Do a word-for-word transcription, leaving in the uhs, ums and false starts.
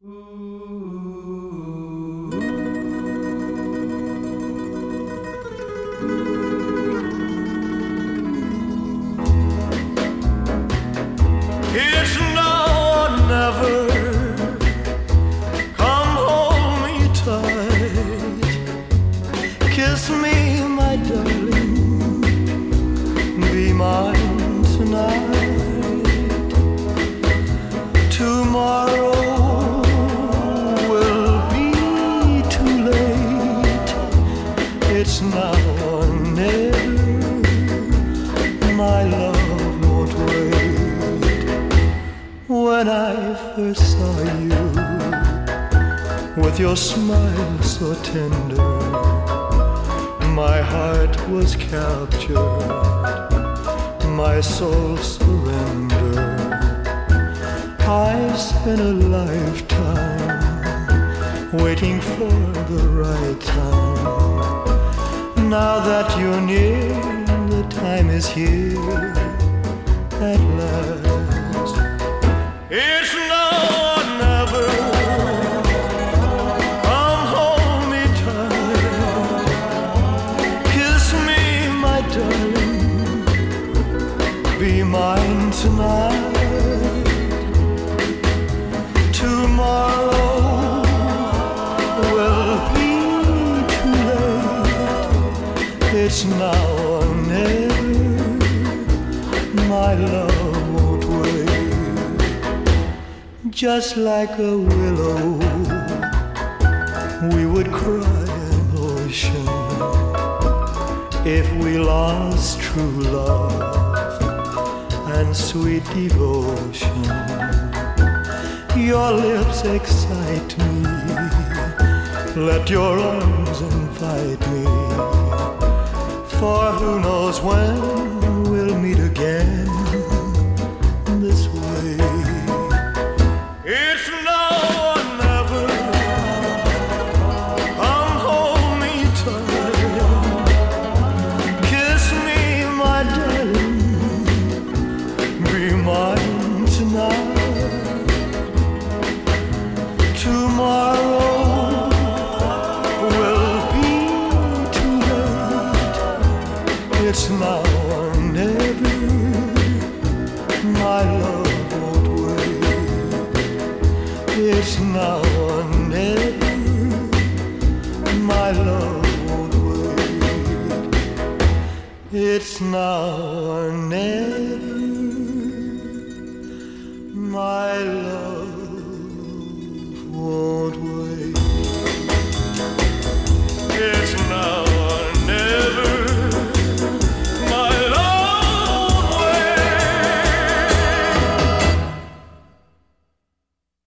It's now or never. Come hold me tight. Kiss me, my darling. Be mine tonight. Tomorrow will be too late. It's now or never. My love won't wait. When I first saw you, with your smile so tender, my heart was captured, my soul surrendered. I spent a lifetime waiting for the right time. Now that you're near, the time is here at last. It's now or never. Come hold me tight. Kiss me, my darling. Be mine tonight. Tomorrow will be too late. It's now or never. My love won't wait. Just like a willow, we would cry an ocean if we lost true love and sweet devotion. Your lips excite me. Let your arms invite me. For who knows when we'll meet again this way. It's now or never. Come hold me tight. Kiss me, my darling. Be mine tonight. Tomorrow will be too late. It's now or never. My love won't wait. It's now or never. My love won't wait. It's now or never. My love won't wait. It's